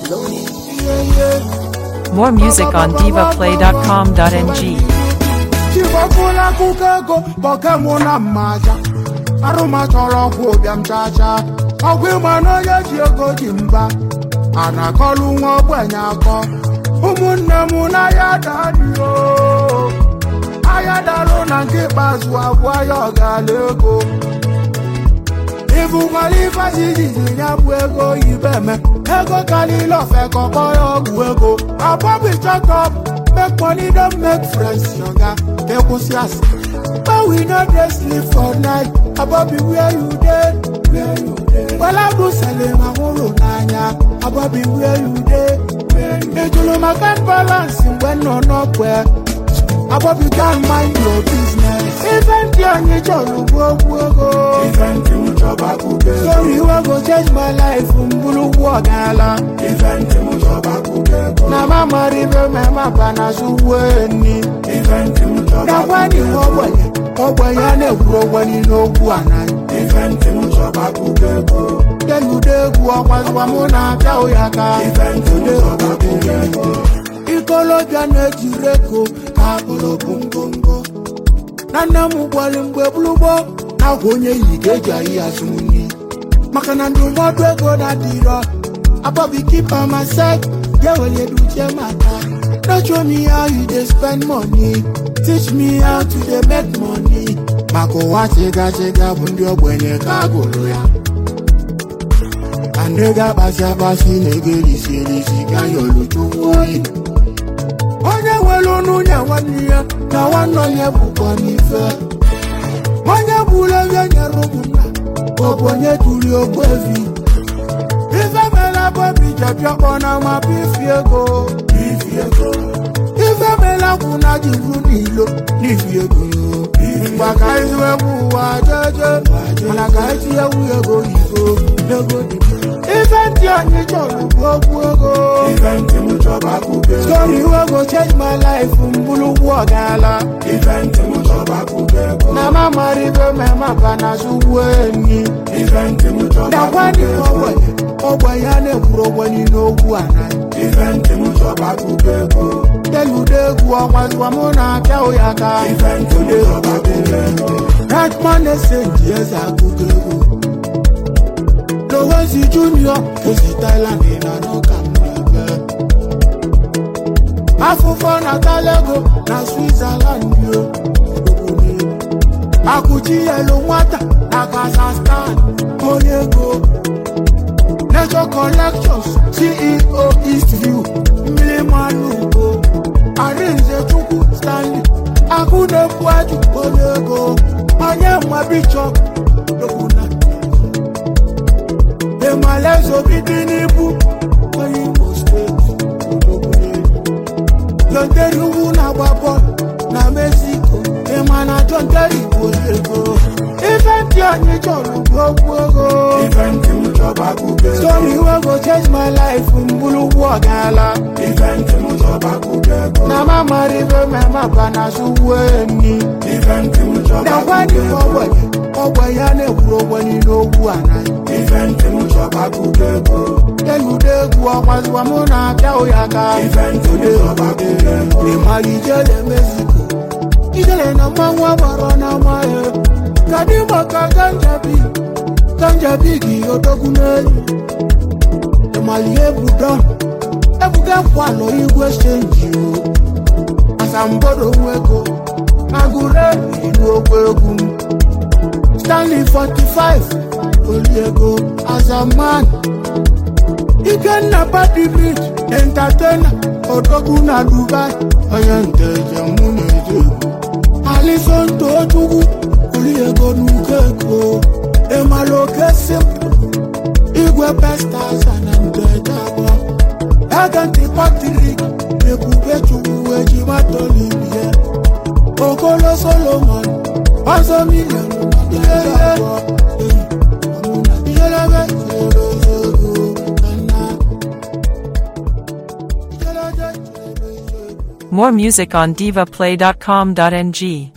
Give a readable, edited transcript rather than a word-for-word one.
More music on divaplay.com.ng. Chibokula kukego Pokemon maja Aruma choro kubiam chacha Ogwima no yeji ego jimba Anakolu ngobwenyako Umunne muna yadadiyo Ayadalo nankipazu abwayo galego Ifu kwalifa zizizi nyabu ego ibeme Ego kalilo feko koyo guego Abobi shut up Make money don't make friends younger But we know they sleep for night Abobi where you dead Well I do selling my holo nanya Abobi where you dead Ejulu my can balance when no where Abobi can't mind your business Even young ejolu go Even you joba kuge So you go change my life Mbulu wagala Even you joba kuge Na mama ribe mema bana suweni Even you joba Na wani obwenye ne bro wani no buana Even you joba kuge Degu degu wakwazwa muna pya uyaka Even you joba kuge Ikolo jane jireko Kakolo bungongo Nana mugwali mgbe bulubo Na kwenye yigeja iya sumuni Makana ndumodu ego na diro Abobi keep on my side Yewele duche mata Don't show me how you dey spend money Teach me how to dey make money Mako wa chega bundi obwenye kagolo ya Andega basi negeri kanyolu chukwoi Onye welo nunye waniya Na wanonye bukwa nife Onye bule vyenye rubuna Obonye tuli obwevi Ife mela bobi jepya kona mapifi ego Ife mela kuna jivu nilo Nifi ego Mbaka izwe buwa jeje Malaka iti yewu ego iso Nego nipi Ife nti onye cholu bobu ego Ife nti mchoba kuge So you go change my life Mbulu wagala Ife nti mchoba kuge Na mama ribe mema bana suweni Ife nti mchoba kuge Na wani obwenye ne bro wani no buana Ife nti mchoba kuge Degu degu wakwazwa muna pya uyaka Ife nti mchoba kuge That man is saying yes I kuge Lowenzi Junior, Kesi Thailand in a no camera. Afufo na Talego, na Switzerland yo. Akuchi yellow water, na Kazakhstan, Konego. Nature Collections, CEO Eastview, Milimanuko. Arinze Chuku Stanley, Akune Kwaju, Konego. Anye Mabishop, Dokuna. Emalezo bidinibu Oyinbo State Yonteri una wabo Na Mexico Emana Jonteri Boyego Eventi onye cholu gogo Eventi mchoba kuge So you go change my life Mbulu wagala Eventi mchoba kuge Na mama ribe mema bana suweni Eventi mchoba kuge Na wani obwenye ne bro wani no buana Eventi mchoba kuge Degu wakwazwa muna pya uyaka Eventi mchoba kuge Nimali jele Mexico Ijele na mangwa barona maye Kadima ka ganja bigi odoguneli Nimali ebudon Ebuga kwalo igwe exchange yo Asambodo mweko Agure ilu okwegu Stanley 45 Oliego as a man He can never beat entertainer Odoguna Dubai Oyente Jamuneje Alison Tojugu Oliego Nukeko Emaloke simple Igwe Pestas Anandetaba Aganti Patrick Ekube Chugu Ejimatolibie Okolo Solomon 1 million More music on divaplay.com.ng.